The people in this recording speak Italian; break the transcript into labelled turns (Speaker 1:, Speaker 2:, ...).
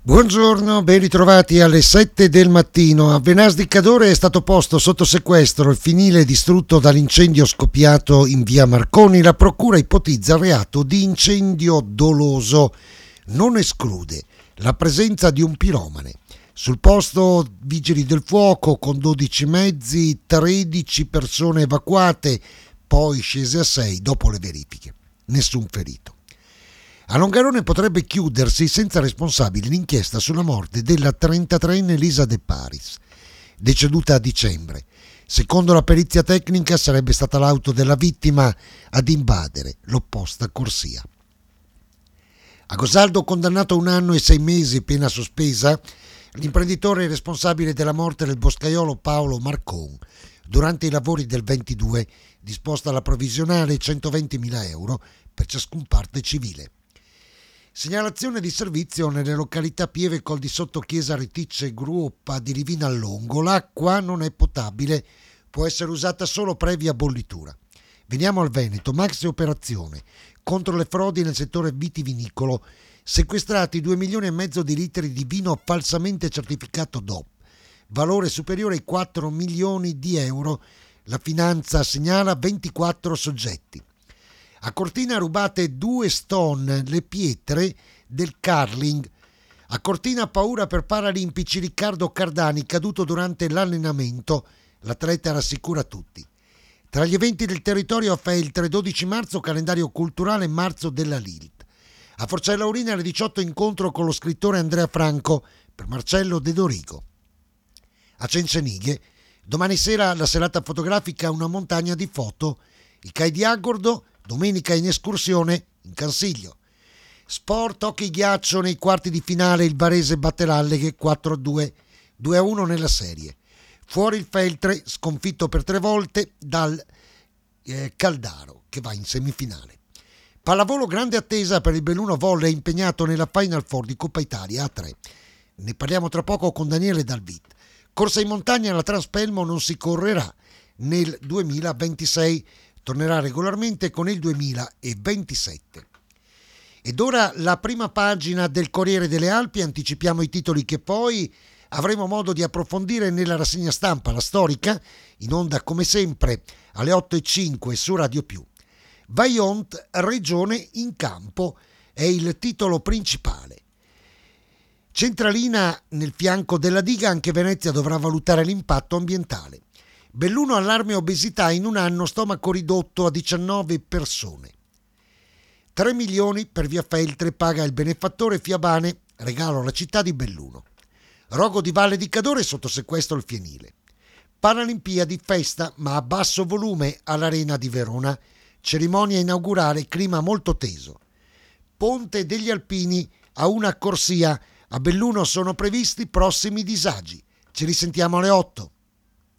Speaker 1: Buongiorno, ben ritrovati alle 7 del mattino. A Venas di Cadore è stato posto sotto sequestro il fienile distrutto dall'incendio scoppiato in via Marconi. La procura ipotizza il reato di incendio doloso. Non esclude la presenza di un piromane. Sul posto vigili del fuoco con 12 mezzi, 13 persone evacuate, poi scese a 6 dopo le verifiche. Nessun ferito. A Longarone potrebbe chiudersi senza responsabili l'inchiesta sulla morte della 33enne Elisa De Paris, deceduta a dicembre. Secondo la perizia tecnica sarebbe stata l'auto della vittima ad invadere l'opposta corsia. A Gosaldo, condannato a 1 anno e 6 mesi, pena sospesa, l'imprenditore responsabile della morte del boscaiolo Paolo Marcon. Durante i lavori del 22 disposta la provvisionale 120.000 euro per ciascun parte civile. Segnalazione di servizio nelle località Pieve Col di Sotto, Chiesa Reticce, Gruppa di Livina al Longo. L'acqua non è potabile, può essere usata solo previa bollitura. Veniamo al Veneto. Maxi operazione contro le frodi nel settore vitivinicolo. Sequestrati 2,5 milioni di litri di vino falsamente certificato DOP. Valore superiore ai 4 milioni di euro. La finanza segnala 24 soggetti. A Cortina rubate 2 stone, le pietre del curling. A Cortina paura per paralimpici Riccardo Cardani, caduto durante l'allenamento. L'atleta rassicura tutti. Tra gli eventi del territorio a Feltre, 12 marzo, calendario culturale, marzo della Lilt. A Forcella Aurina alle 18 incontro con lo scrittore Andrea Franco per Marcello De Dorigo. A Cencenighe, domani sera la serata fotografica Una montagna di foto. I CAI di Agordo, domenica in escursione in Cansiglio. Sport hockey ghiaccio nei quarti di finale, il Varese batte l'Alleghe 4-2, 2-1 nella serie. Fuori il Feltre, sconfitto per 3 volte dal Caldaro, che va in semifinale. Pallavolo, grande attesa per il Belluno Volley impegnato nella Final Four di Coppa Italia A3. Ne parliamo tra poco con Daniele Dalvit. Corsa in montagna alla Transpelmo non si correrà nel 2026, tornerà regolarmente con il 2027. Ed ora la prima pagina del Corriere delle Alpi, anticipiamo i titoli che poi avremo modo di approfondire nella rassegna stampa, la storica, in onda come sempre alle 8:05 su Radio Più. Vaillant, regione in campo, è il titolo principale. Centralina nel fianco della diga, anche Venezia dovrà valutare l'impatto ambientale. Belluno allarme obesità, in 1 anno stomaco ridotto a 19 persone. 3 milioni per via Feltre, paga il benefattore Fiabane, regalo alla città di Belluno. Rogo di Valle di Cadore, sotto sequestro il fienile. Paralimpiadi, festa ma a basso volume all'Arena di Verona. Cerimonia inaugurale, clima molto teso. Ponte degli Alpini a una corsia. A Belluno sono previsti prossimi disagi. Ci risentiamo alle 8.